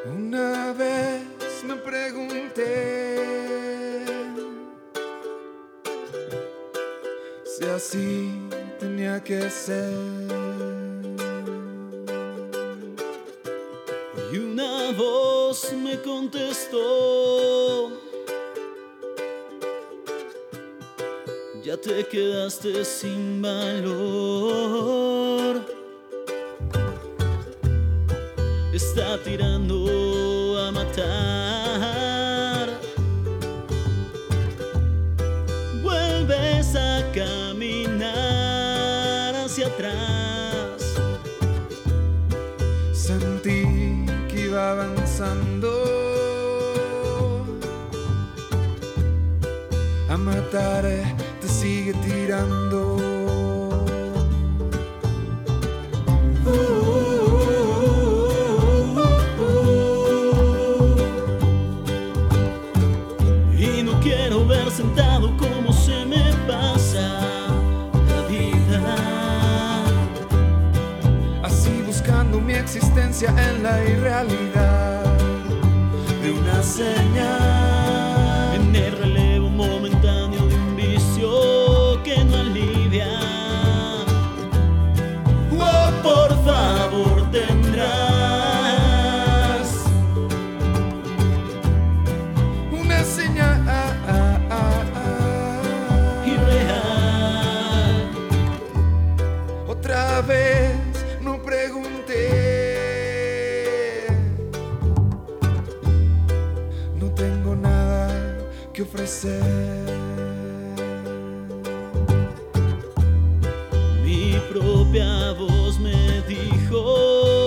Una vez me pregunté si así tenía que ser, y una voz me contestó: ya te quedaste sin valor. Está tirando a matar. Vuelves a caminar hacia atrás. sentí que iba avanzando a matar, te sigue tirando. Y no quiero ver sentado cómo se me pasa la vida, Así buscando mi existencia en la irrealidad de una señal, en el relevo momentáneo de un vicio que no alivia. Oh, por favor, tendrás una señal irreal. Otra vez no pregunté, no tengo nada que ofrecer. Mi propia voz me dijo: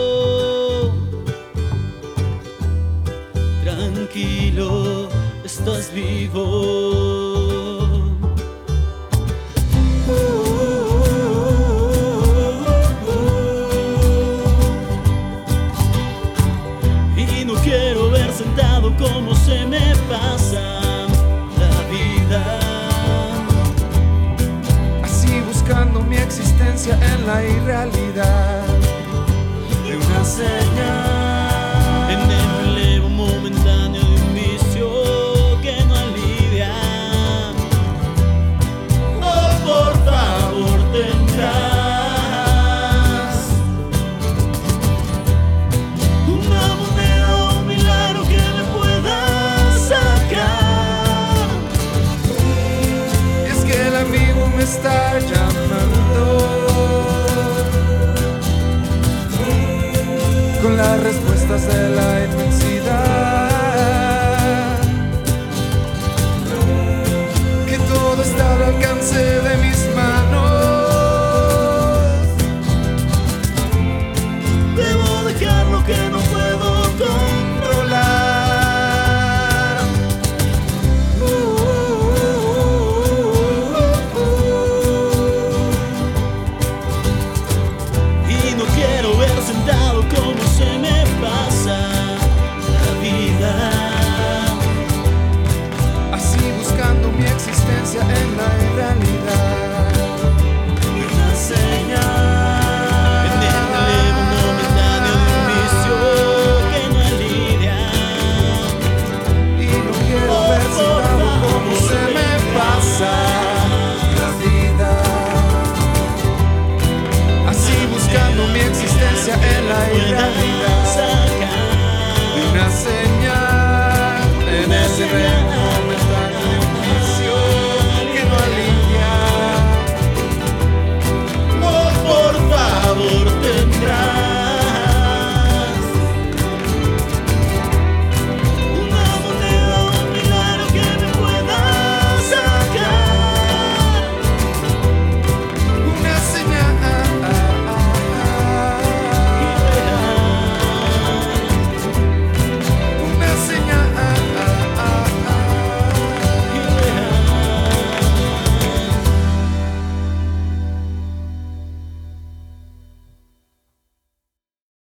tranquilo, estás vivo. Y no quiero ver sentado cómo se me pasa la vida, Así buscando mi existencia en la irrealidad de una señal.